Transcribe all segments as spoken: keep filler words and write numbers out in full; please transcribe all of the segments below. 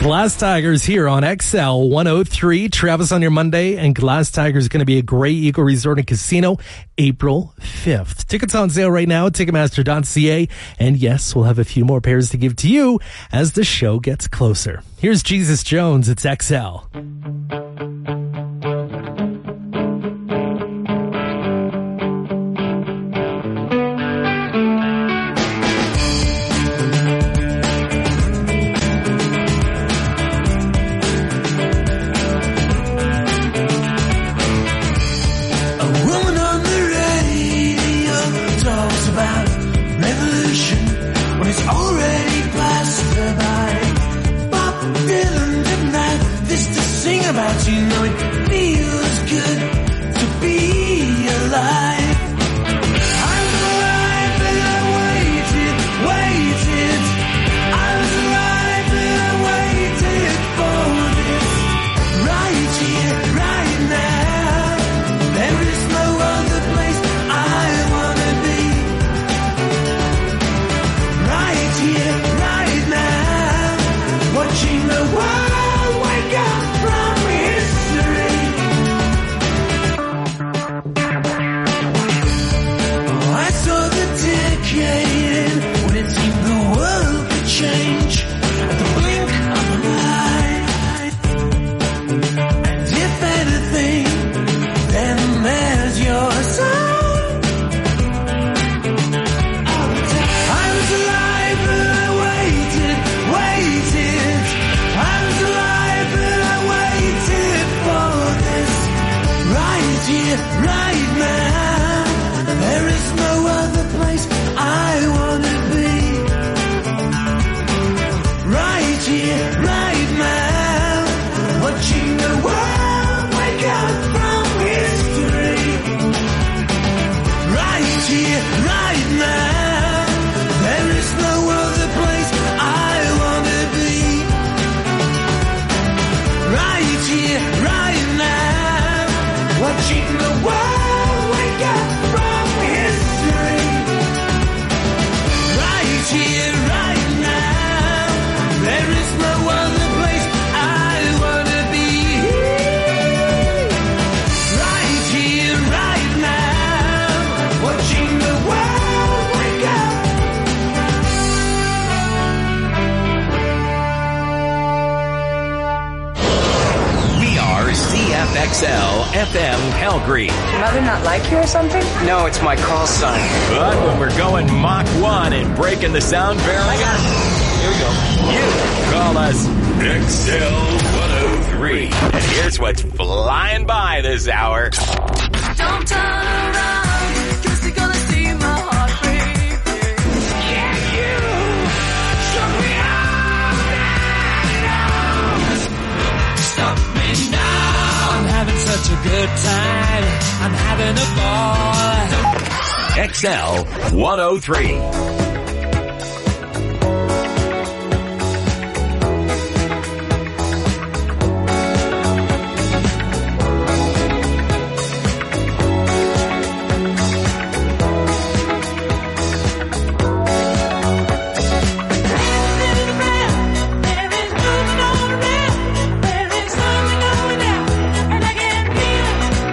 Glass Tigers here on X L one oh three. Travis on your Monday, and Glass Tigers is going to be at Grey Eagle Resort and Casino April fifth. Tickets on sale right now at Ticketmaster dot c a. And yes, we'll have a few more pairs to give to you as the show gets closer. Here's Jesus Jones. It's X L. About you, know it feels good to be alive. I was alive and I waited, waited. I was alive and I waited for this. Right here, right now. There is no other place I wanna be. Right here, right now. Watching the world wake up from when it seemed the world could change at the blink of an eye. And if anything, then there's your sign. I was alive and I waited, waited. I was alive and I waited for this. Right here, right now. There is no other place I wanna be. Right here, right now. Watching the world wake up from history. Right here, right now. There is no other place I wanna be. Right here, right now. Watching the world wake up from history. Right here, right now. There is no other place I wanna be. Right here, right now. Watching the world wake up. We are C F X L F M Calgary. Your mother not like you or something? No, it's my call sign. But when we're going Mach one and breaking the sound barrier, here we go. You call us X L one oh three. And here's what's flying by this hour. Don't turn around, 'cause you're gonna see my heart break. Can you show me how now? Stop me now. I'm having such a good time. I'm having a ball. X L one oh three.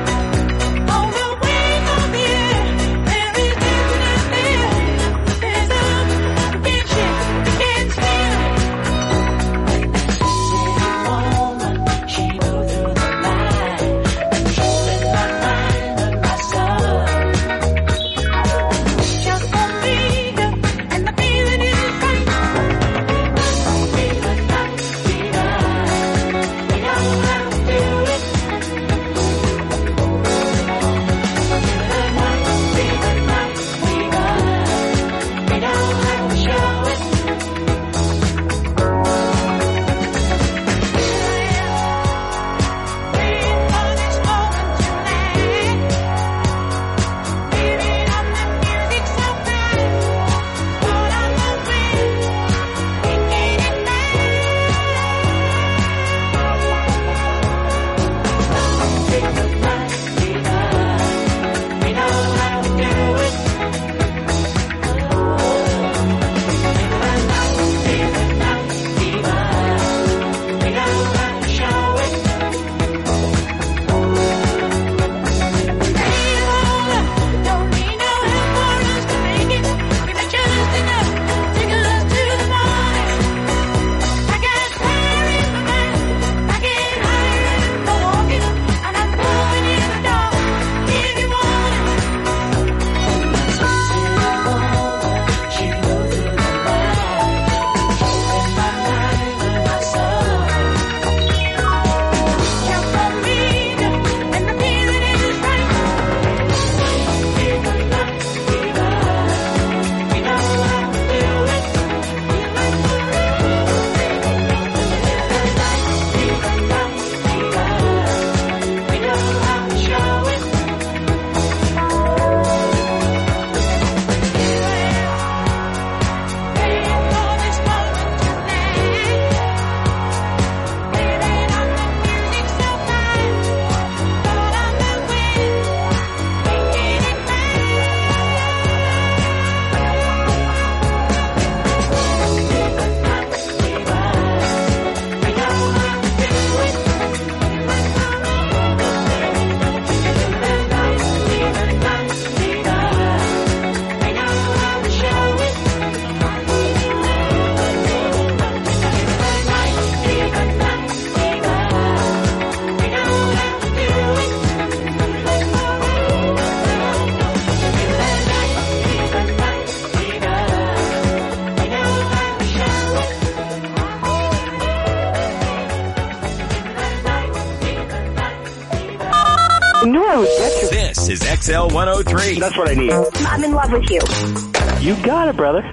There's is X L one oh three. That's what I need. I'm in love with you. You got it, brother.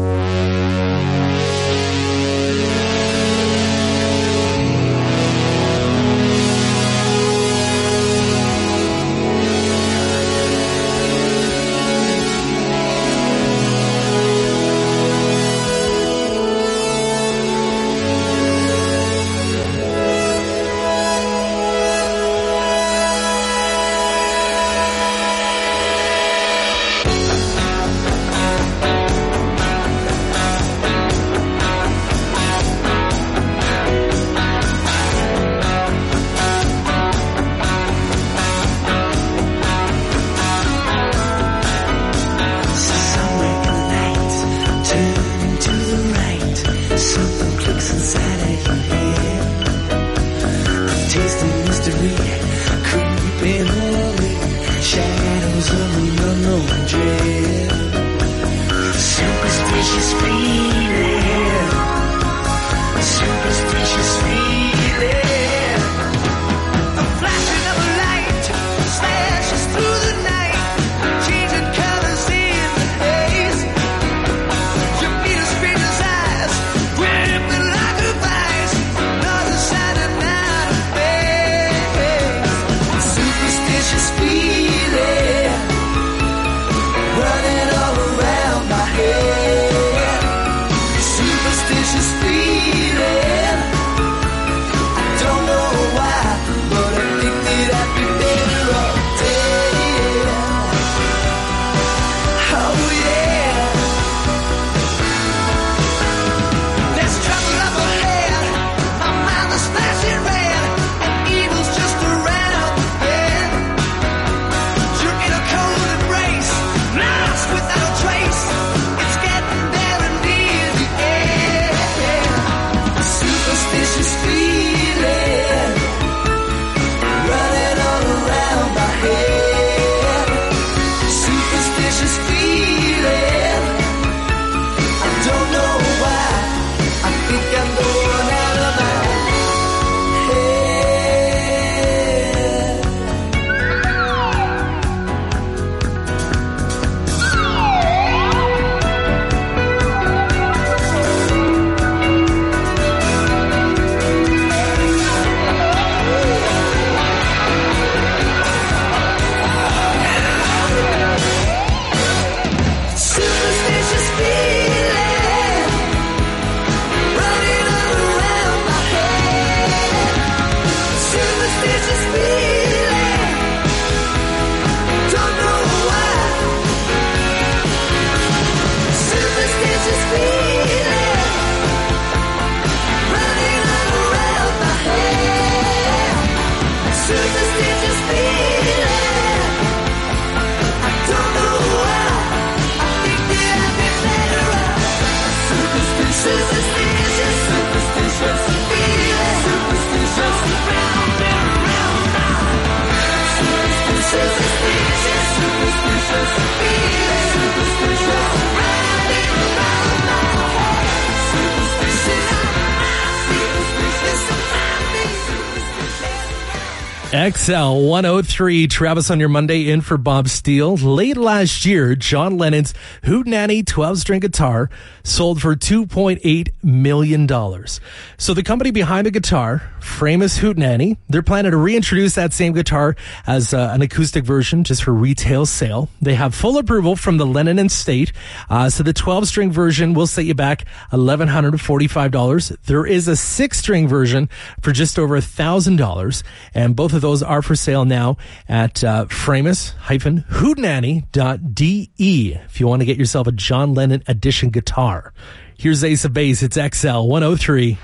X L one oh three, Travis on your Monday, in for Bob Steele. Late last year, John Lennon's Hootenanny twelve-string guitar sold for two point eight million dollars. So the company behind the guitar, Framus Hootenanny, they're planning to reintroduce that same guitar as uh, an acoustic version just for retail sale. They have full approval from the Lennon estate. Uh, so the twelve-string version will set you back one thousand one hundred forty-five dollars. There is a six-string version for just over one thousand dollars, and both of those are for sale now at uh, framus dash hootenanny dot d e if you want to get yourself a John Lennon edition guitar. Here's Ace of Base. It's X L one oh three.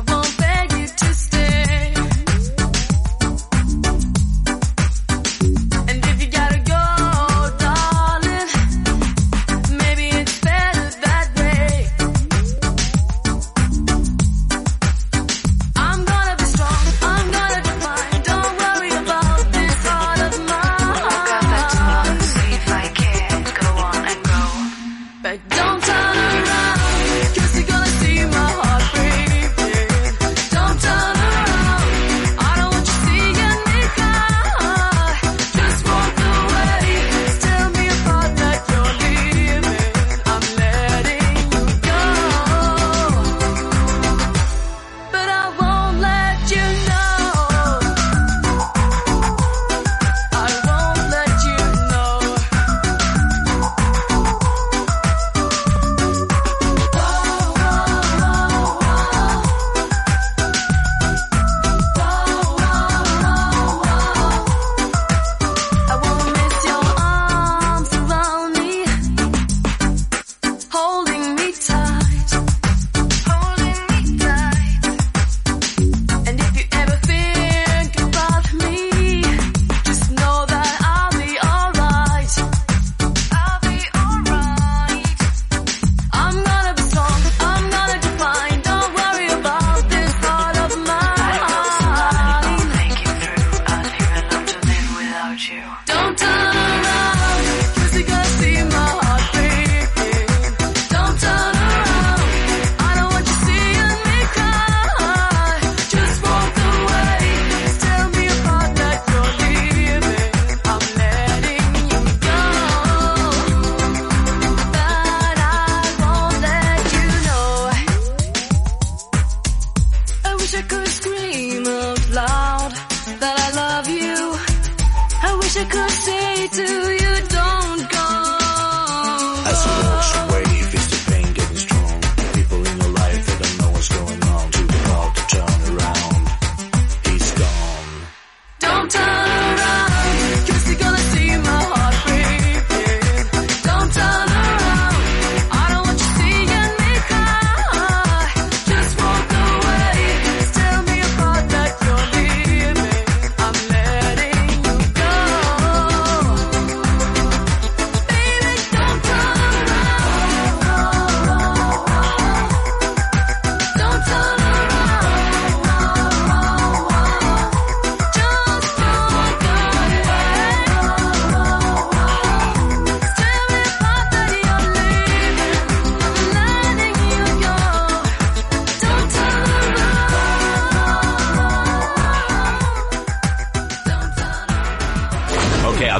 Thank you.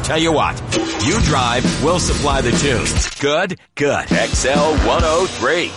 Tell you what, you drive, we'll supply the tunes. Good? Good. X L one oh three.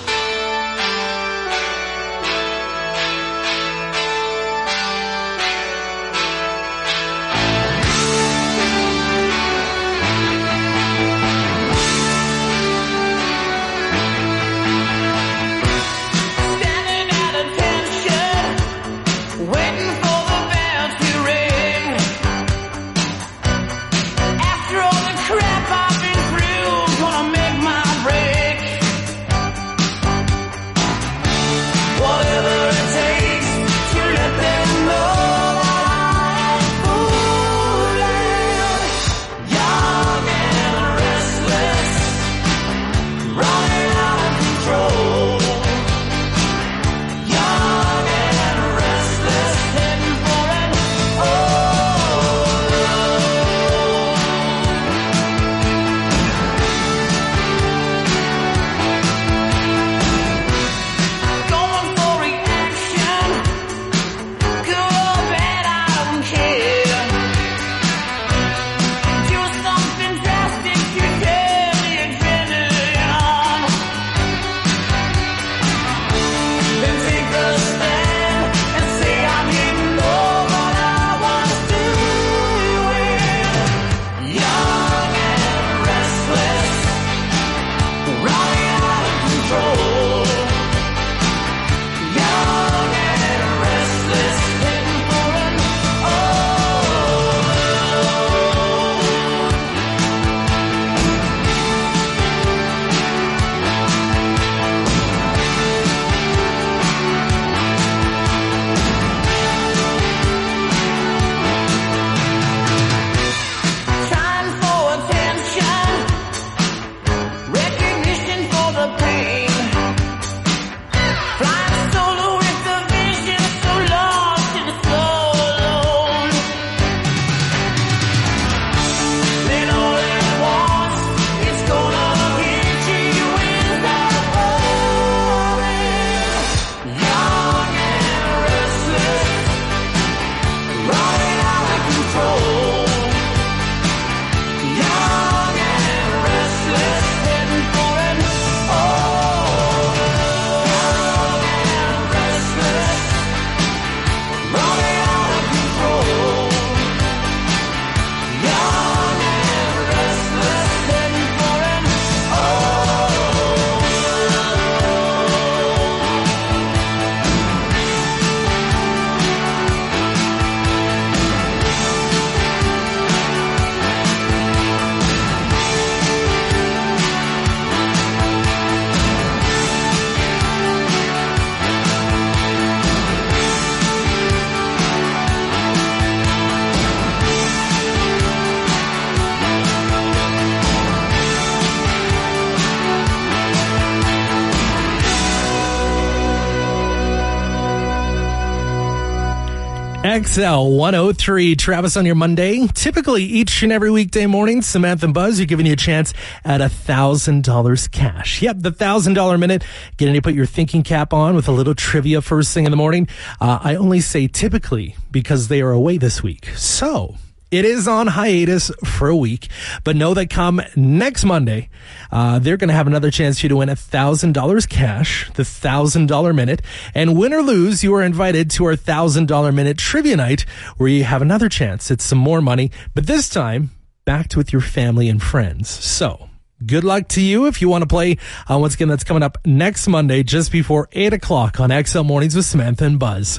X L one oh three, Travis on your Monday. Typically, each and every weekday morning, Samantha and Buzz are giving you a chance at one thousand dollars cash. Yep, the one thousand dollars minute. Getting to put your thinking cap on with a little trivia first thing in the morning. Uh, I only say typically because they are away this week. So, it is on hiatus for a week, but know that come next Monday, uh, they're going to have another chance for you to win one thousand dollars cash, the one thousand dollars minute. And win or lose, you are invited to our one thousand dollars minute trivia night where you have another chance at some more money, but this time backed with your family and friends. So, good luck to you if you want to play. Uh, once again, that's coming up next Monday just before eight o'clock on X L Mornings with Samantha and Buzz.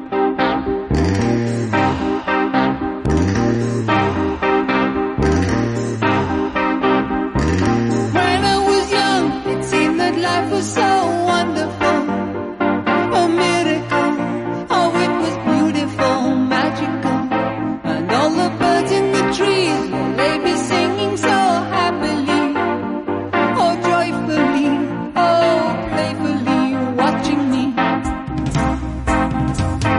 So wonderful, a miracle. Oh, it was beautiful, magical. And all the birds in the trees, will they be singing so happily? Oh, joyfully, oh, playfully, watching me.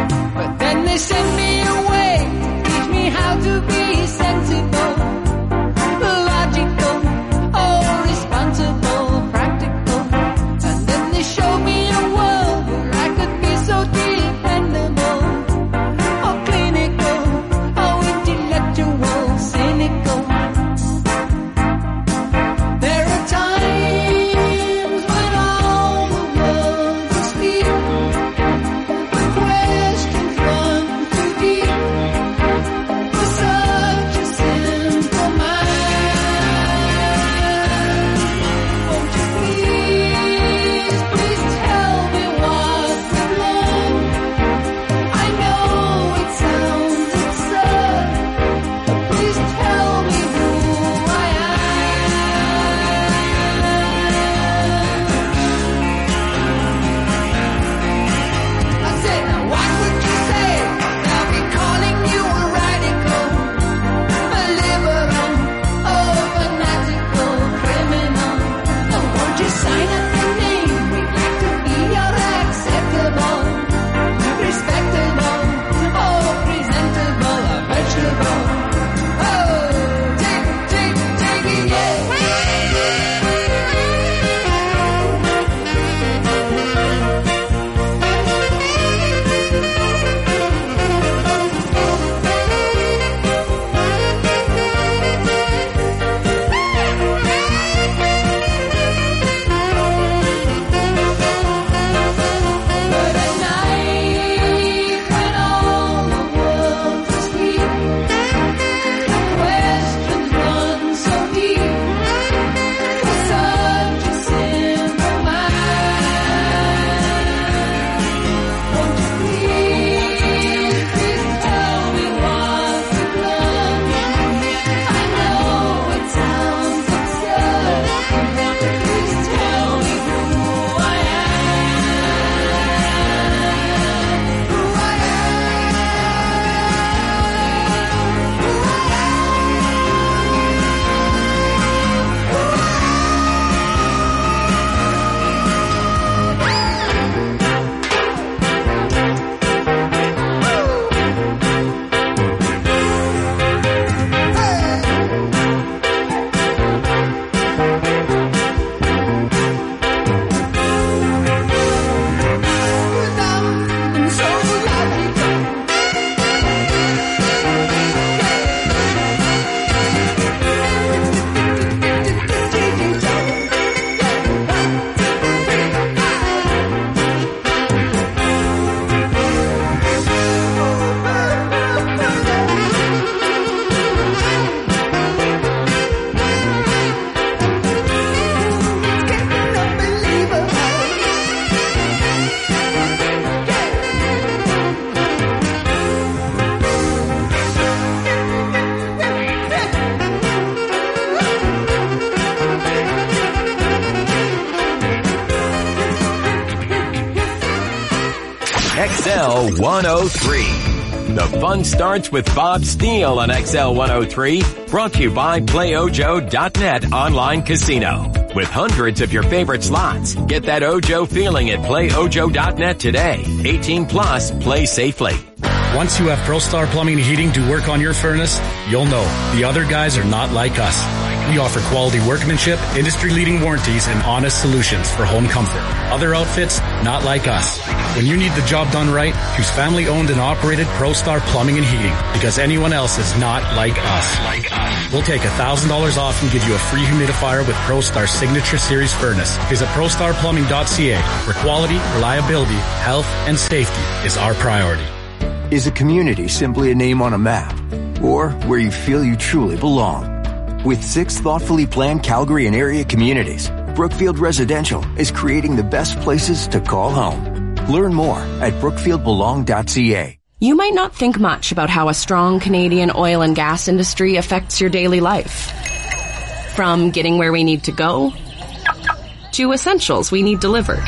X L one oh three. The fun starts with Bob Steele on X L one oh three, brought to you by Play Ojo dot net online casino. With hundreds of your favorite slots, get that Ojo feeling at Play Ojo dot net today. eighteen plus, play safely. Once you have ProStar Plumbing and Heating do work on your furnace, you'll know the other guys are not like us. We offer quality workmanship, industry-leading warranties, and honest solutions for home comfort. Other outfits, not like us. When you need the job done right, choose family-owned and operated ProStar Plumbing and Heating, because anyone else is not like us. Like us. We'll take one thousand dollars off and give you a free humidifier with ProStar Signature Series Furnace. Visit pro star plumbing dot c a, where quality, reliability, health, and safety is our priority. Is a community simply a name on a map, or where you feel you truly belong? With six thoughtfully planned Calgary and area communities, Brookfield Residential is creating the best places to call home. Learn more at brookfield belong dot c a. You might not think much about how a strong Canadian oil and gas industry affects your daily life. From getting where we need to go, to essentials we need delivered,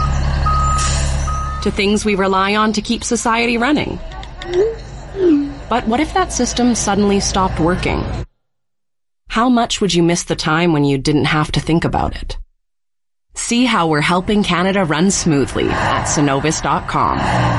to things we rely on to keep society running. But what if that system suddenly stopped working? How much would you miss the time when you didn't have to think about it? See how we're helping Canada run smoothly at Cenovus dot com.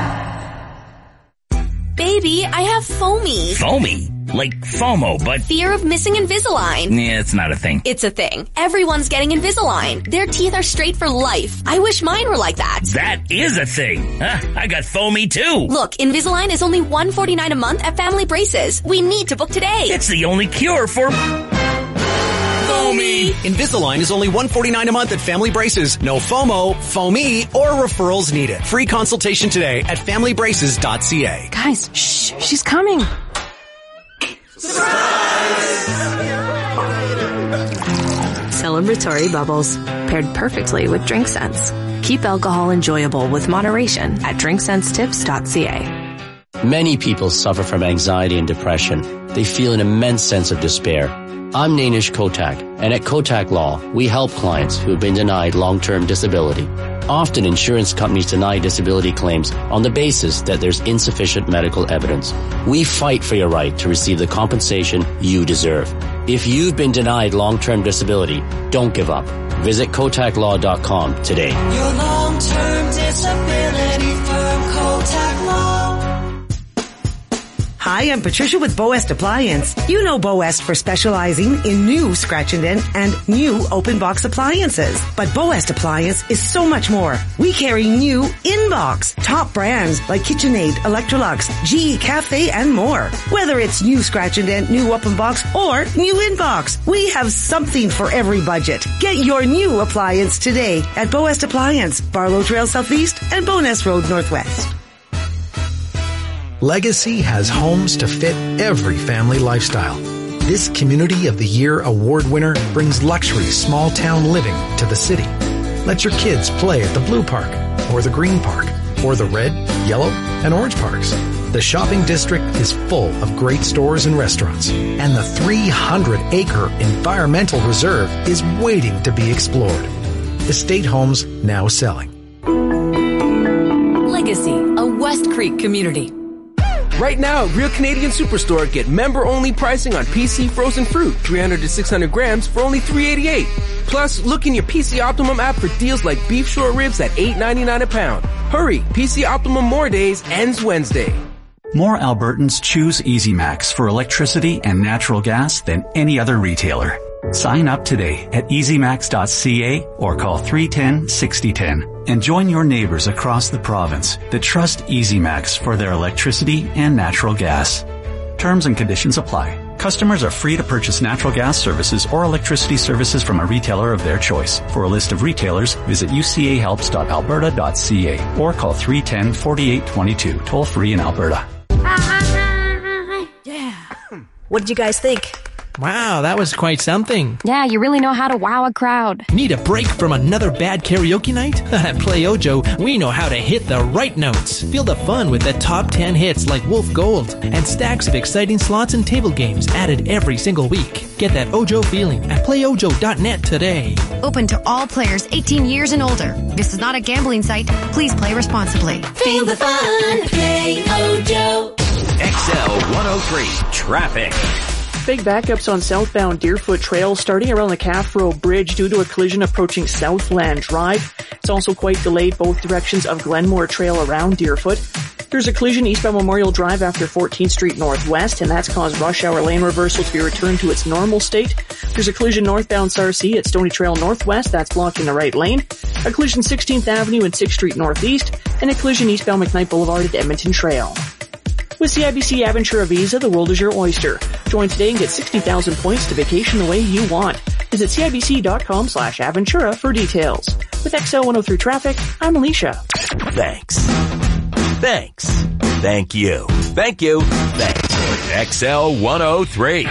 Baby, I have foamy. Foamy? Like FOMO, but... Fear of missing Invisalign. Yeah, it's not a thing. It's a thing. Everyone's getting Invisalign. Their teeth are straight for life. I wish mine were like that. That is a thing. Huh? I got foamy too. Look, Invisalign is only one hundred forty-nine dollars a month at Family Braces. We need to book today. It's the only cure for... foamy. Invisalign is only one hundred forty-nine dollars a month at Family Braces. No FOMO, foamy, or referrals needed. Free consultation today at family braces dot c a. Guys, shh, she's coming. Celebratory bubbles, paired perfectly with Drink Sense. Keep alcohol enjoyable with moderation at drink sense tips dot c a. Many people suffer from anxiety and depression. They feel an immense sense of despair. I'm Nainish Kotak, and at Kotak Law, we help clients who have been denied long-term disability. Often insurance companies deny disability claims on the basis that there's insufficient medical evidence. We fight for your right to receive the compensation you deserve. If you've been denied long-term disability, don't give up. Visit kotak law dot com today. Your long-term disability firm, Kotak Law. Hi, I'm Patricia with Boest Appliance. You know Boest for specializing in new scratch and dent and new open box appliances. But Boest Appliance is so much more. We carry new in-box, top brands like KitchenAid, Electrolux, G E Cafe, and more. Whether it's new scratch and dent, new open box, or new in-box, we have something for every budget. Get your new appliance today at Boest Appliance, Barlow Trail Southeast and Bowness Road Northwest. Legacy has homes to fit every family lifestyle. This Community of the Year award winner brings luxury small town living to the city. Let your kids play at the Blue Park, or the Green Park, or the Red, Yellow, and Orange Parks. The shopping district is full of great stores and restaurants, and the three hundred acre environmental reserve is waiting to be explored. Estate homes now selling. Legacy, a West Creek community. Right now at Real Canadian Superstore, get member-only pricing on P C frozen fruit, three hundred to six hundred grams for only three eighty-eight. Plus, look in your P C Optimum app for deals like beef short ribs at eight ninety-nine a pound. Hurry, P C Optimum More Days ends Wednesday. More Albertans choose EasyMax for electricity and natural gas than any other retailer. Sign up today at easy max dot c a or call three one zero, six zero one zero and join your neighbors across the province that trust EasyMax for their electricity and natural gas. Terms and conditions apply. Customers are free to purchase natural gas services or electricity services from a retailer of their choice. For a list of retailers, visit u c a helps dot alberta dot c a or call three one zero, four eight two two, toll free in Alberta. Yeah. What did you guys think? Wow, that was quite something. Yeah, you really know how to wow a crowd. Need a break from another bad karaoke night? At Play Ojo, we know how to hit the right notes. Feel the fun with the top ten hits like Wolf Gold and stacks of exciting slots and table games added every single week. Get that Ojo feeling at play ojo dot net today. Open to all players eighteen years and older. This is not a gambling site. Please play responsibly. Feel the fun. Play Ojo. X L one oh three Traffic. Big backups on southbound Deerfoot Trail starting around the Calf Row Bridge due to a collision approaching Southland Drive. It's also quite delayed both directions of Glenmore Trail around Deerfoot. There's a collision eastbound Memorial Drive after fourteenth Street Northwest, and that's caused rush hour lane reversal to be returned to its normal state. There's a collision northbound Sarcee at Stony Trail Northwest, that's blocking the right lane. A collision sixteenth Avenue and sixth Street Northeast, and a collision eastbound McKnight Boulevard at Edmonton Trail. With C I B C Aventura Visa, the world is your oyster. Join today and get sixty thousand points to vacation the way you want. Visit C I B C dot com slash Aventura for details. With X L one oh three Traffic, I'm Alicia. Thanks. Thanks. Thank you. Thank you. Thanks. X L one oh three.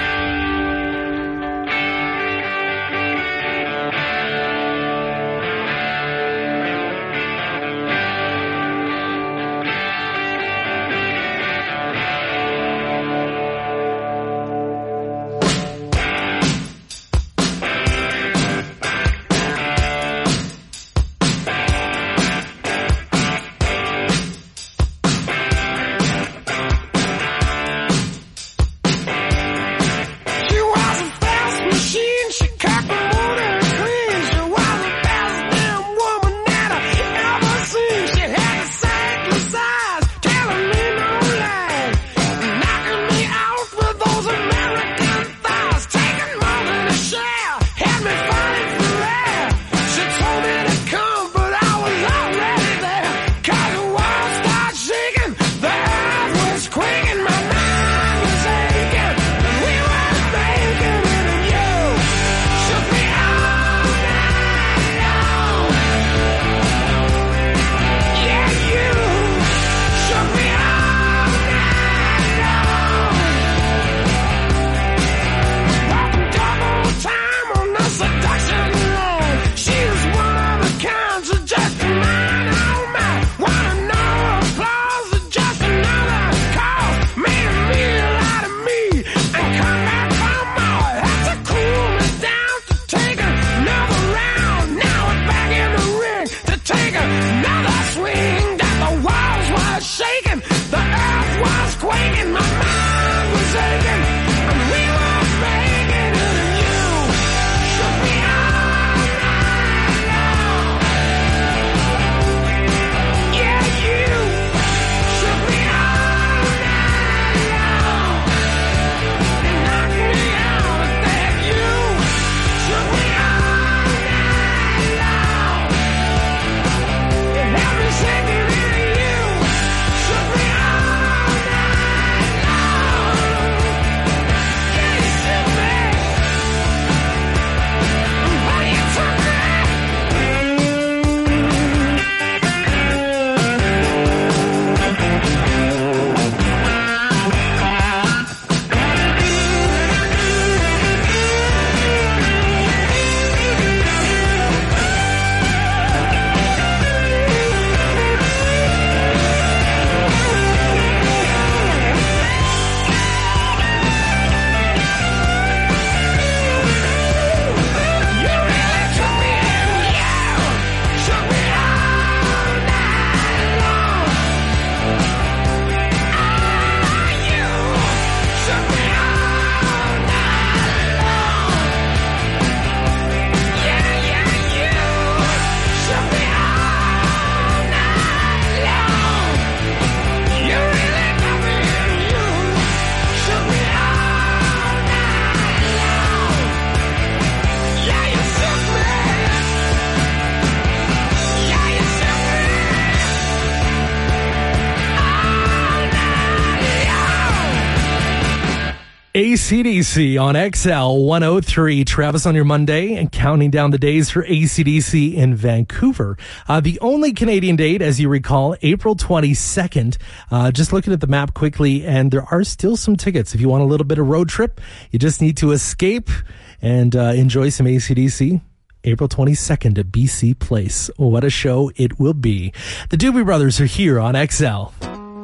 A C D C on X L one oh three. Travis on your Monday and counting down the days for A C D C in Vancouver. Uh, the only Canadian date, as you recall, April twenty-second. Uh, just looking at the map quickly, and there are still some tickets. If you want a little bit of road trip, you just need to escape and uh, enjoy some A C D C. April twenty-second at B C Place. What a show it will be. The Doobie Brothers are here on X L.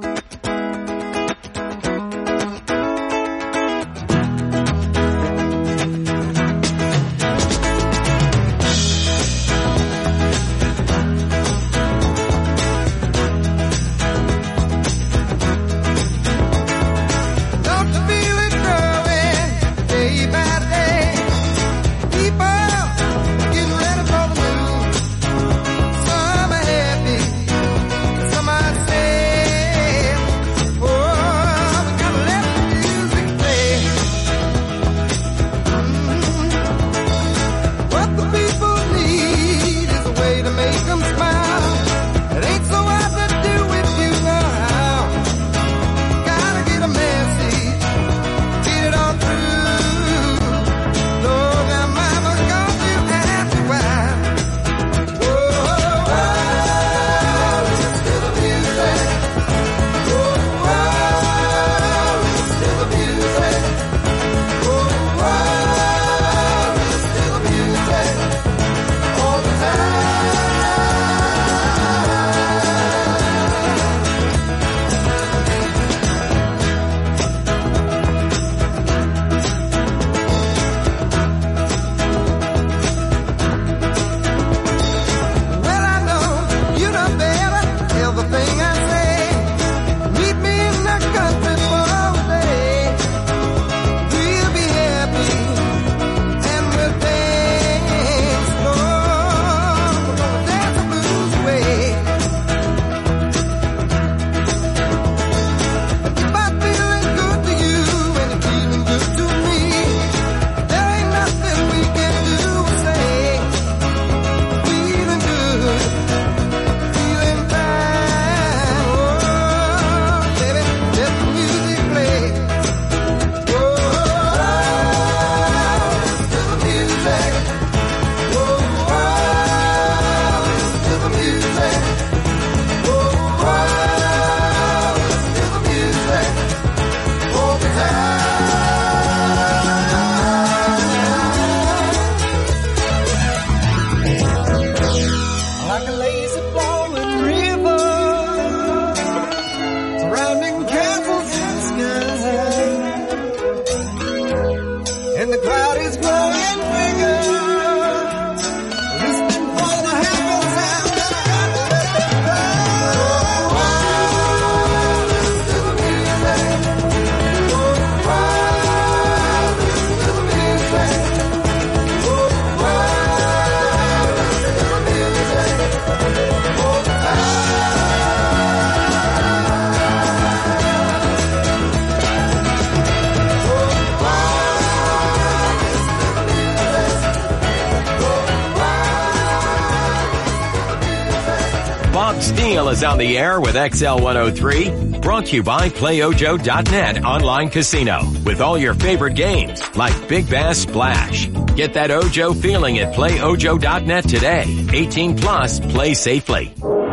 Bob Steele is on the air with X L one oh three. Brought to you by Play Ojo dot net online casino. With all your favorite games like Big Bass Splash. Get that Ojo feeling at Play Ojo dot net today. eighteen plus, play safely.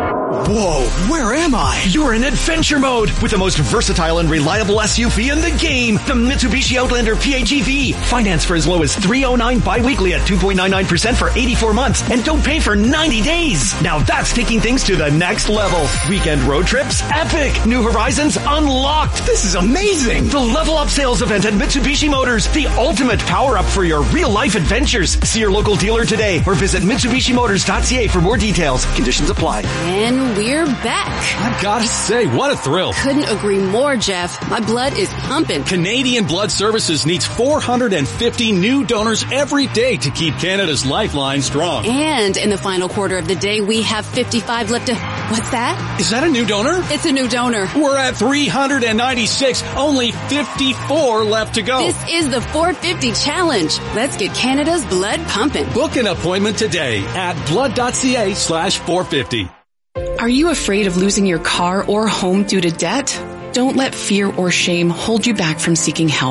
Whoa, where am I? You're in adventure mode with the most versatile and reliable S U V in the game, the Mitsubishi Outlander P H E V. Finance for as low as three oh nine bi-weekly at two point nine nine percent for eighty-four months and don't pay for ninety days. Now that's taking things to the next level. Weekend road trips? Epic. New horizons unlocked. This is amazing. The Level Up sales event at Mitsubishi Motors, the ultimate power up for your real life adventures. See your local dealer today or visit Mitsubishi Motors dot C A for more details. Conditions apply. And we're back. I gotta say, what a thrill. Couldn't agree more, Jeff. My blood is pumping. Canadian Blood Services needs four hundred fifty new donors every day to keep Canada's lifeline strong. And in the final quarter of the day, we have fifty-five left to... What's that? Is that a new donor? It's a new donor. We're at three hundred ninety-six, only fifty-four left to go. This is the four fifty challenge. Let's get Canada's blood pumping. Book an appointment today at blood dot C A slash four fifty. Are you afraid of losing your car or home due to debt? Don't let fear or shame hold you back from seeking help.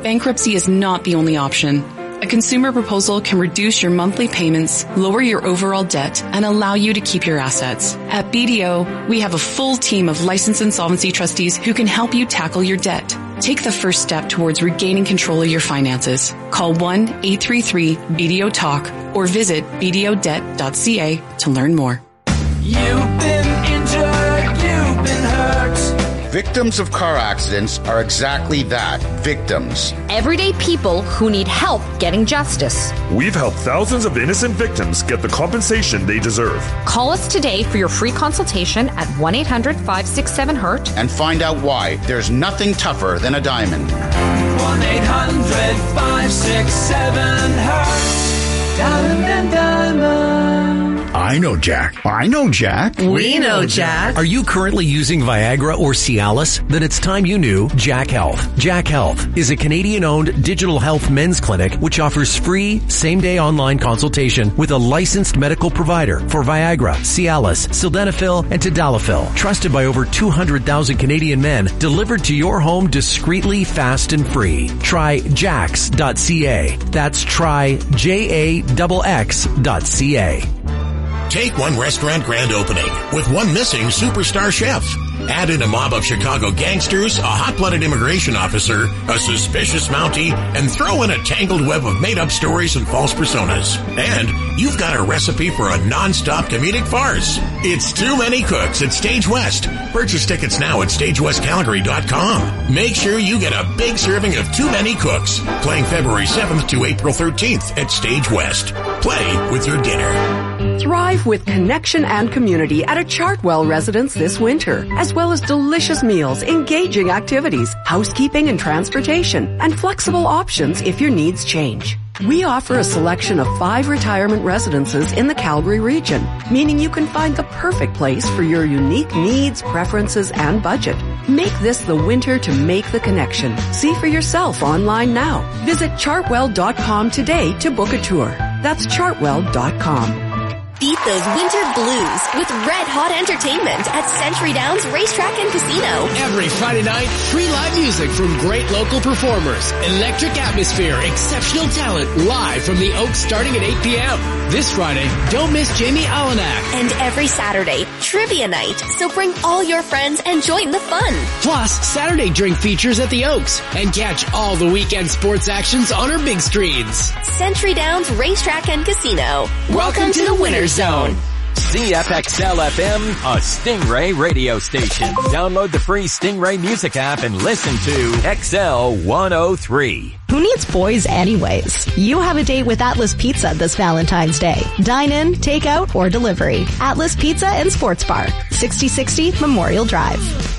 Bankruptcy is not the only option. A consumer proposal can reduce your monthly payments, lower your overall debt, and allow you to keep your assets. At B D O, we have a full team of licensed insolvency trustees who can help you tackle your debt. Take the first step towards regaining control of your finances. Call one eight three three B D O talk or visit b d o debt dot c a to learn more. You've been injured, you've been hurt. Victims of car accidents are exactly that, victims. Everyday people who need help getting justice. We've helped thousands of innocent victims get the compensation they deserve. Call us today for your free consultation at one eight hundred five six seven hurt and find out why there's nothing tougher than a diamond. one eight hundred five six seven hurt. Diamond and Diamond. I know Jack. I know Jack. We know Jack. Are you currently using Viagra or Cialis? Then it's time you knew Jack Health. Jack Health is a Canadian-owned digital health men's clinic which offers free same-day online consultation with a licensed medical provider for Viagra, Cialis, Sildenafil, and Tadalafil. Trusted by over two hundred thousand Canadian men, delivered to your home discreetly, fast, and free. Try jax dot c a. That's try J A X X dot C A. Take one restaurant grand opening with one missing superstar chef. Add in a mob of Chicago gangsters, a hot-blooded immigration officer, a suspicious Mountie, and throw in a tangled web of made-up stories and false personas. And you've got a recipe for a non-stop comedic farce. It's Too Many Cooks at Stage West. Purchase tickets now at stage west calgary dot com. Make sure you get a big serving of Too Many Cooks, playing February seventh to April thirteenth at Stage West. Play with your dinner. Thrive with connection and community at a Chartwell residence this winter, as well as delicious meals, engaging activities, housekeeping and transportation, and flexible options if your needs change. We offer a selection of five retirement residences in the Calgary region, meaning you can find the perfect place for your unique needs, preferences, and budget. Make this the winter to make the connection. See for yourself online now. Visit chartwell dot com today to book a tour. That's chartwell dot com. Beat those winter blues with red hot entertainment at Century Downs Racetrack and Casino. Every Friday night, free live music from great local performers, electric atmosphere, exceptional talent, live from the Oaks starting at eight p.m. This Friday, don't miss Jamie Allenack. And every Saturday, trivia night. So bring all your friends and join the fun. Plus, Saturday drink features at the Oaks and catch all the weekend sports actions on our big screens. Century Downs Racetrack and Casino. Welcome, Welcome to, to the Winners Zone. C F X L F M, a Stingray radio station. Download the free Stingray music app and listen to X L one oh three. Who needs boys anyways? You have a date with Atlas Pizza this Valentine's Day. Dine in, take out, or delivery. Atlas Pizza and Sports Bar, sixty sixty Memorial Drive.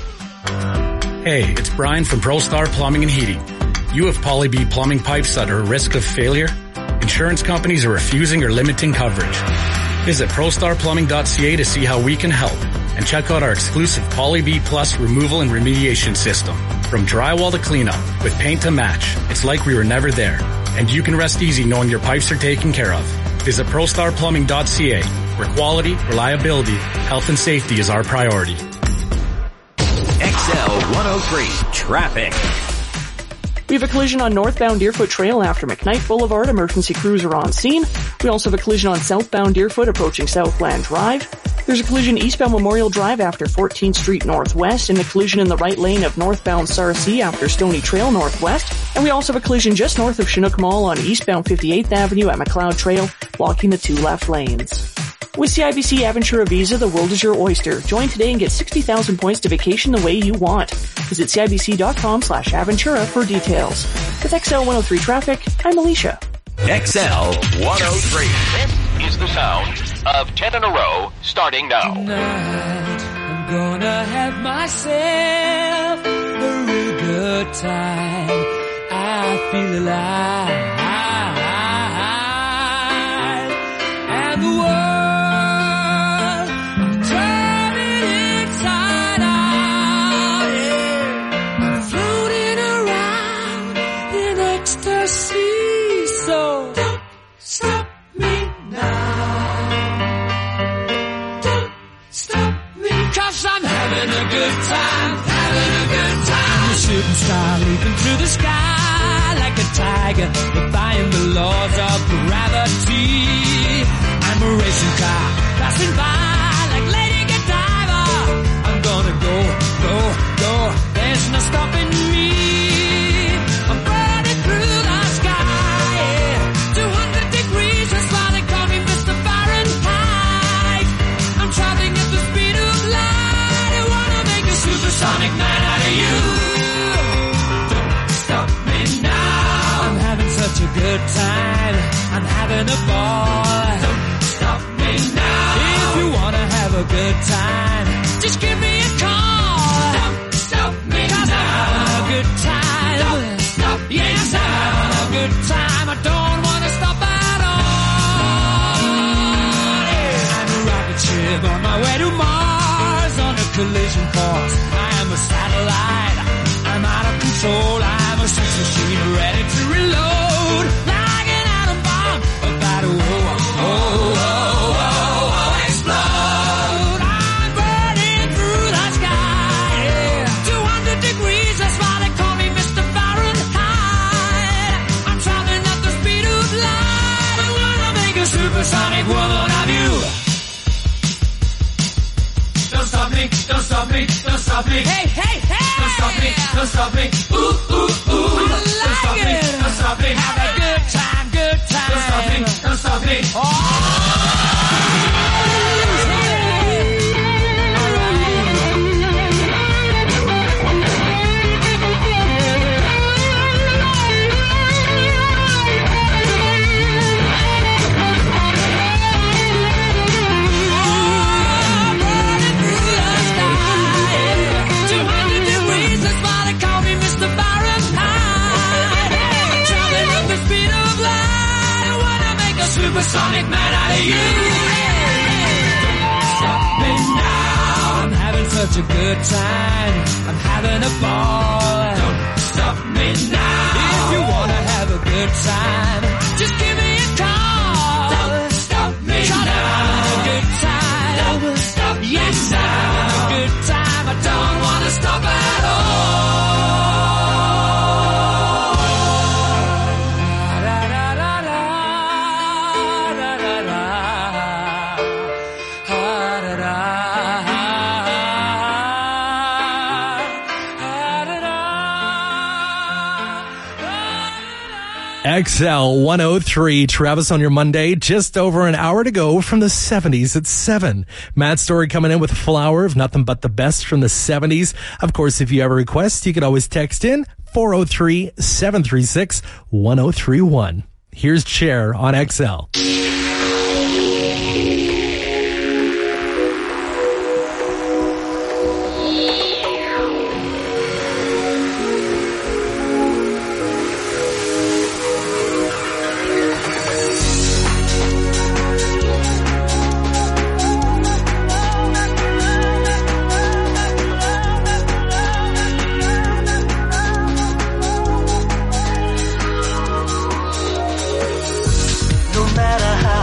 Hey, it's Brian from ProStar Plumbing and Heating. You have Poly B plumbing pipes that are at risk of failure? Insurance companies are refusing or limiting coverage. Visit pro star plumbing dot c a to see how we can help and check out our exclusive Poly B Plus removal and remediation system. From drywall to cleanup, with paint to match, it's like we were never there. And you can rest easy knowing your pipes are taken care of. Visit pro star plumbing dot c a, where quality, reliability, health and safety is our priority. X L one oh three, traffic. We have a collision on northbound Deerfoot Trail after McKnight Boulevard. Emergency crews are on scene. We also have a collision on southbound Deerfoot approaching Southland Drive. There's a collision eastbound Memorial Drive after fourteenth Street Northwest, and a collision in the right lane of northbound Sarcee after Stony Trail Northwest. And we also have a collision just north of Chinook Mall on eastbound fifty-eighth Avenue at McLeod Trail, blocking the two left lanes. With C I B C Aventura Visa, the world is your oyster. Join today and get sixty thousand points to vacation the way you want. Visit C I B C dot com slash Aventura for details. With X L one oh three Traffic, I'm Alicia. X L one oh three. This is the sound of ten in a row, starting now. Tonight, I'm gonna have myself a real good time. I feel alive. And the world having a good time, having a good time. The shooting star leaping through the sky tiger, defying the laws of gravity. I'm a racing car, passing by like Lady Godiva. I'm gonna go, go, go, there's no stopping me. I'm burning through the sky, two hundred degrees, that's why they call me Mister Fahrenheit. I'm traveling at the speed of light, I wanna make a supersonic man out of you. Don't stop me now, I'm having such a good time, I'm having a ball. Don't stop me now, if you wanna have a good time, just give me a call. Don't stop me now, I'm having a good time. Don't stop me yes, now, I'm having a good time, I don't wanna stop at all. Yeah. I'm a rocket ship on my way to Mars, on a collision course. I am a satellite, I'm out of control, I'm a sex machine ready to reload. Like an atom bomb, about to oh, oh, oh, oh, oh, explode. I'm burning through the sky, yeah. two hundred degrees, that's why they call me Mister Fahrenheit. I'm traveling at the speed of light, I wanna make a supersonic woman of you. Don't stop me, don't stop me, don't stop me. Hey, hey, hey! Don't stop me, don't stop me. Ooh, ooh, ooh. I like don't stop it. me, don't stop me. Have a good time, good time. Don't stop me, don't stop me. Oh! Supersonic man out of you. Don't stop me now, I'm having such a good time, I'm having a ball. Don't stop me now, if you wanna have a good time, just give me a call. Don't stop me now, I'm having a good time. Don't stop yes, I'm having a good time, I don't wanna stop at all. X L one oh three, Travis on your Monday, just over an hour to go from the seventies at seven. Matt Story coming in with a flower of nothing but the best from the seventies. Of course, if you have a request, you can always text in four oh three, seven three six, one oh three one. Here's Cher on X L. No matter how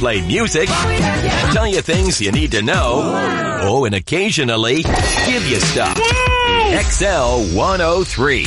play music, and tell you things you need to know. Oh, and occasionally give you stuff. X L one oh three.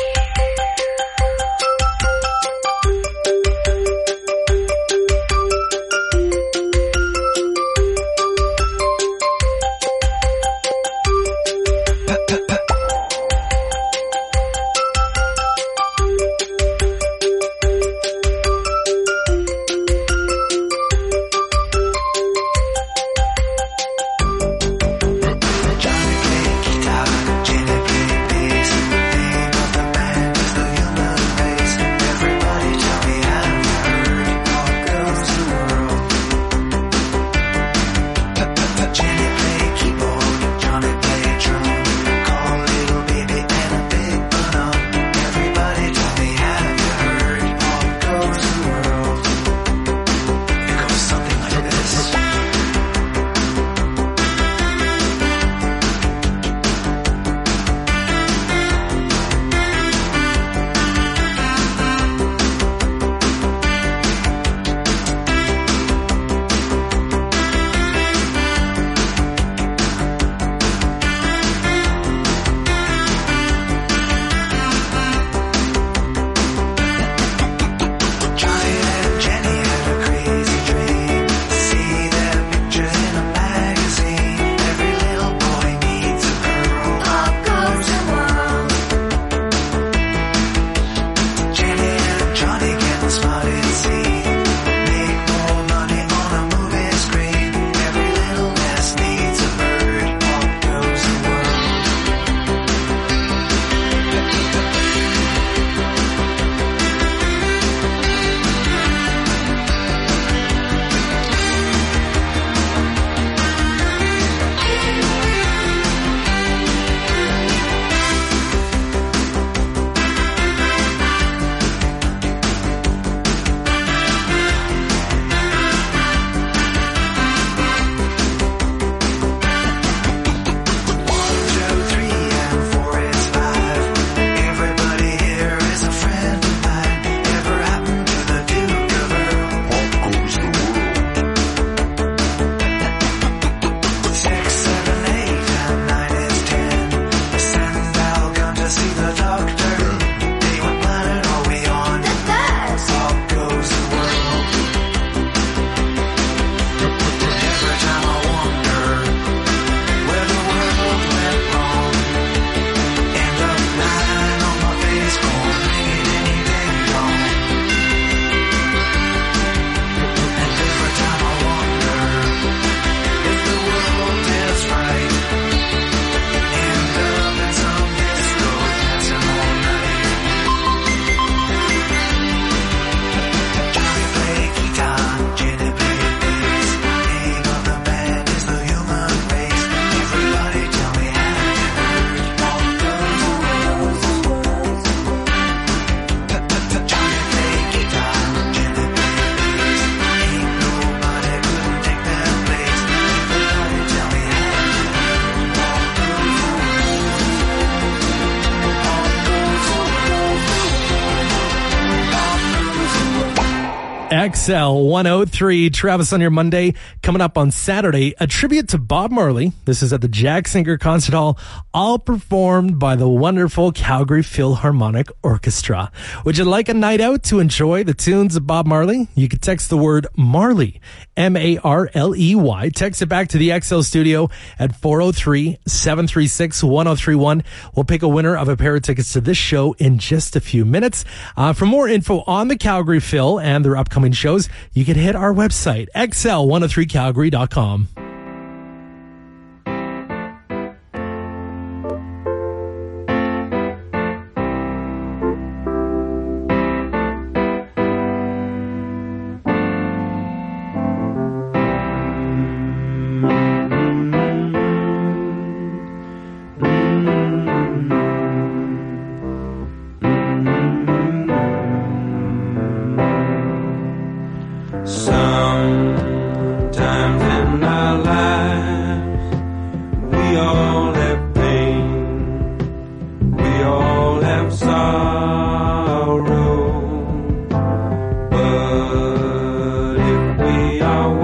X L one oh three, Travis on your Monday. Coming up on Saturday, a tribute to Bob Marley. This is at the Jack Singer Concert Hall, all performed by the wonderful Calgary Philharmonic Orchestra. Would you like a night out to enjoy the tunes of Bob Marley? You can text the word Marley, M A R L E Y. Text it back to the X L studio at four oh three, seven three six, one oh three one. We'll pick a winner of a pair of tickets to this show in just a few minutes. Uh, for more info on the Calgary Phil and their upcoming shows, you can hit our website, X L one oh three calgary dot com. We are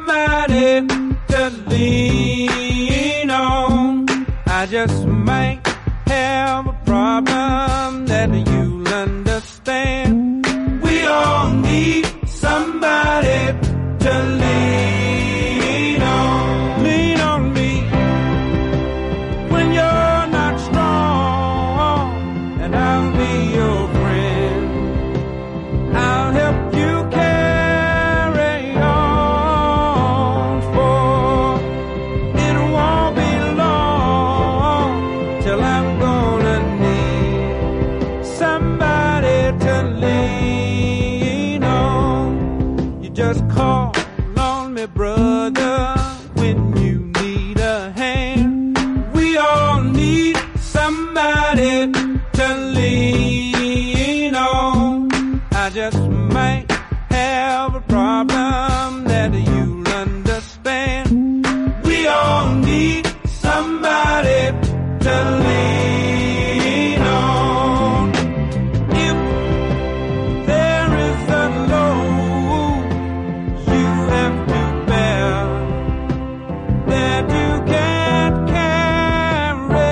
somebody to lean on. I just might have a problem that you'll understand. We all need somebody to lean on. Lean on me when you're not strong, and I'll be your friend. I'll help you carry on, for it won't be long till I'm gonna need somebody to lean on. You just call on me, brother, when you need a hand. We all need somebody to lean on. I just might have a problem that you'll understand. We all need somebody to lean on. If there is a load you have to bear that you can't carry,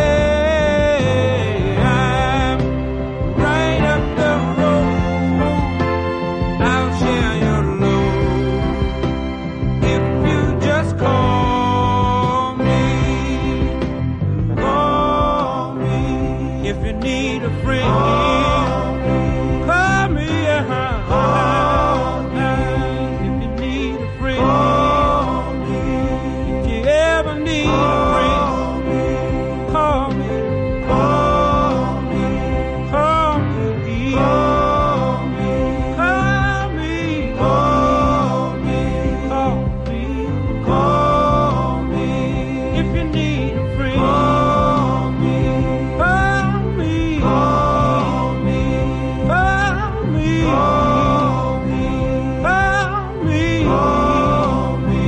I'm right up the road. I'll share your load if you just call me. Call me if you need a friend. Call me, uh-huh. If you need a friend. If you ever need a friend, call me. Call me. Call me. Call me. Call me. Call me. Call me. Call me. If you need a friend, call me. Call me. Call me. Call me. Call me. Call me. Call me.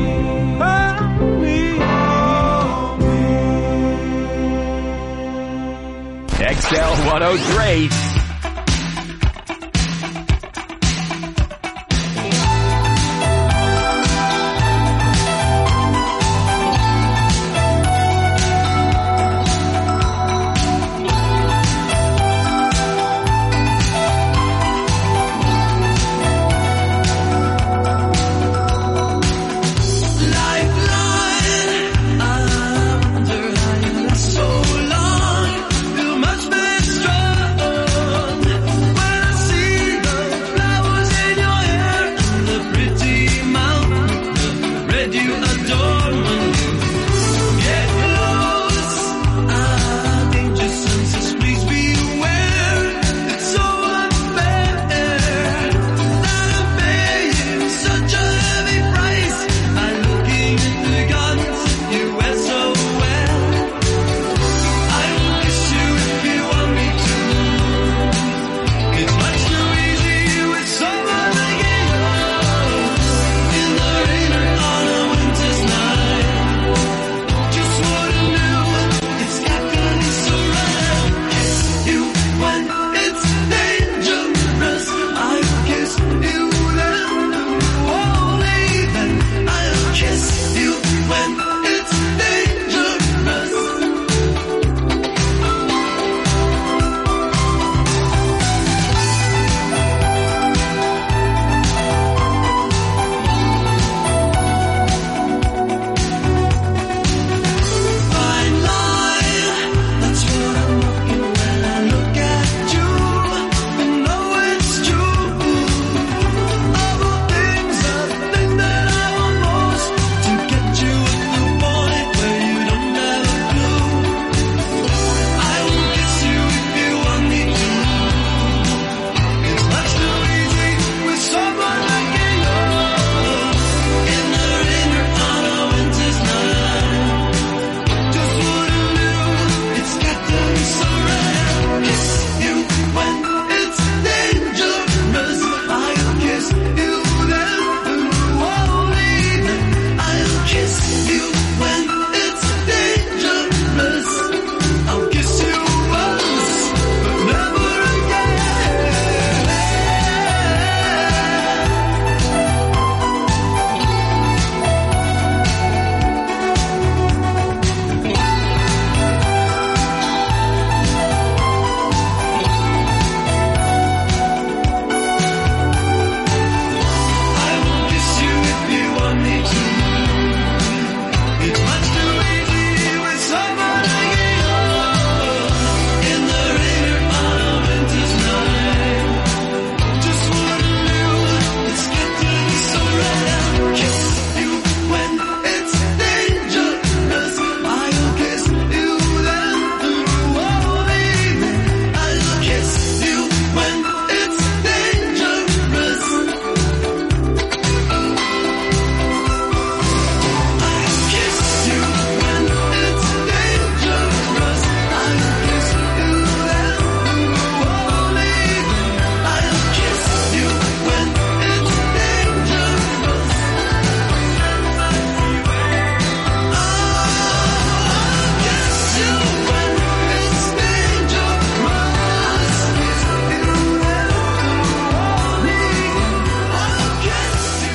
Call me. X L one oh three,